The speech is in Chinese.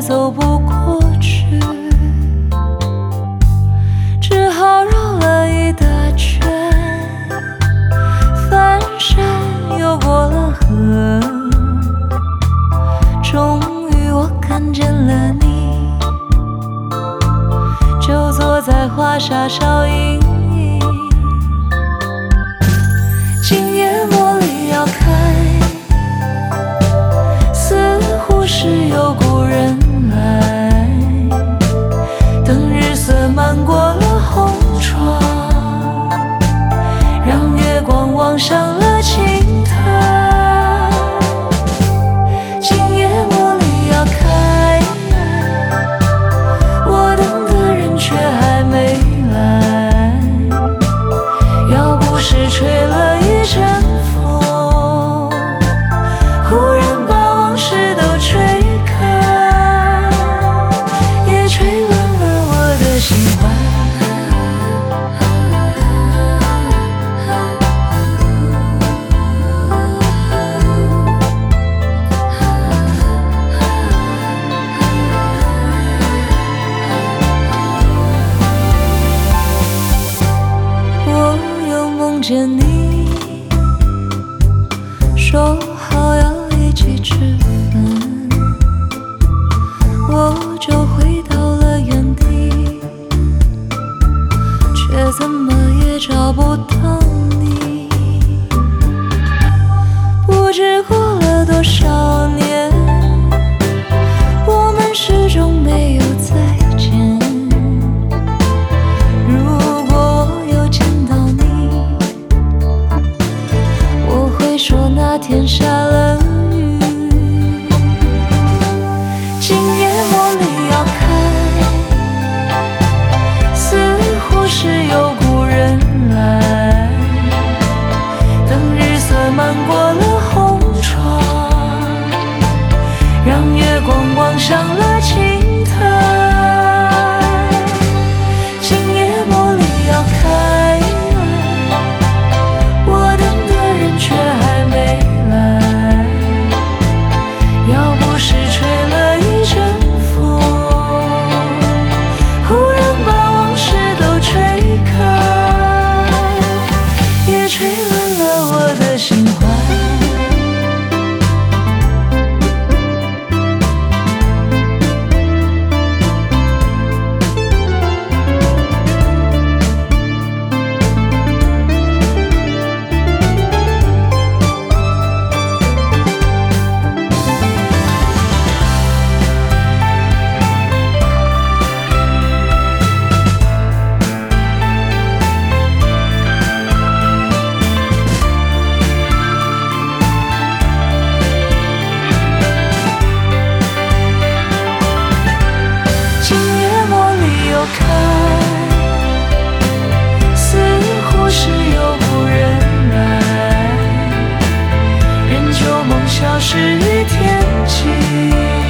走不过去，只好绕了一大圈，翻山又过了河，终于我看见了你，就坐在华沙少阴影。今夜茉莉要开，似乎是有故人来，等日色漫过了红窗，让月光望上了青苔。今夜茉莉要开，我等的人却还没来，要不是吹了一阵风，忽然把往事都吹开，也吹乱了我的心怀。我又梦见你，说好要一起吃饭，我就回到了原地，却怎么也找不到你。不知过了多少年，我们始终没有再见。如果我有见到你，我会说那天下了雨。今夜茉莉要开，似乎是有故人来，等日色漫过了红窗，让月光望上了青苔。今夜茉莉要开，我等的人却还没来，要不是吹了一阵风，忽然把往事都吹开，也吹乱了我的心怀。今夜茉莉又开，似乎是有故人来，人旧梦消失于天际。